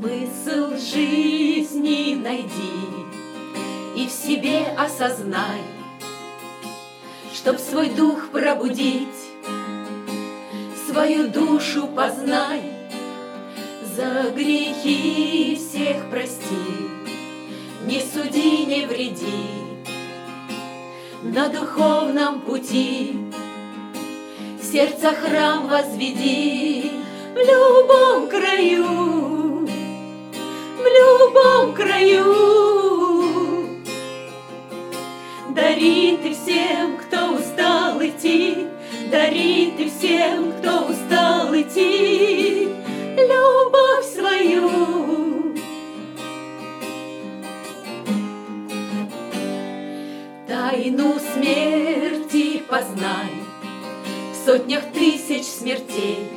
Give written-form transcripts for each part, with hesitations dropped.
Смысл жизни найди и в себе осознай, чтоб свой дух пробудить, свою душу познай, за грехи всех прости, не суди, не вреди, на духовном пути сердце храм возведи. В любом краю, в любом краю дари ты всем, кто устал идти, дари ты всем, кто устал идти, любовь свою. Тайну смерти познай в сотнях тысяч смертей,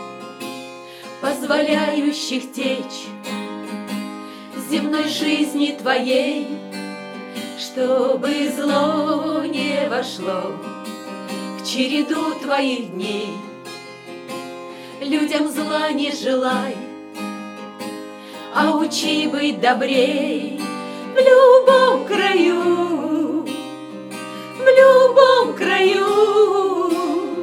позволяющих течь земной жизни твоей, чтобы зло не вошло в череду твоих дней. Людям зла не желай, а учи быть добрей. В любом краю, в любом краю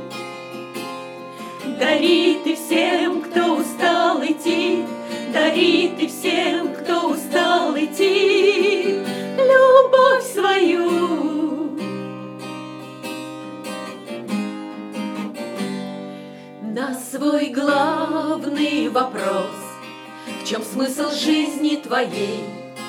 дари ты всем, кто устал идти, дари ты всем, кто устал идти, любовь свою. На свой главный вопрос, в чем смысл жизни твоей,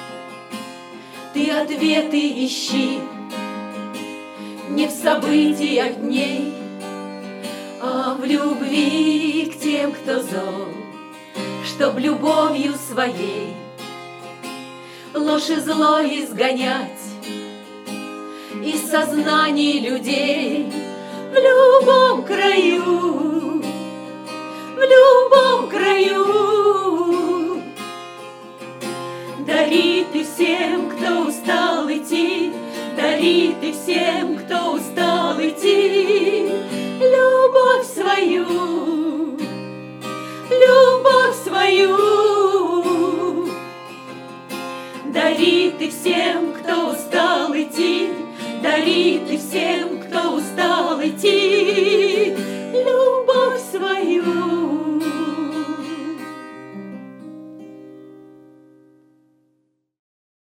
ты ответы ищи не в событиях дней, а в любви к тем, кто зол, чтоб любовью своей ложь и зло изгонять из сознаний людей. В любом краю, в любом краю дари ты всем, кто устал идти, дари ты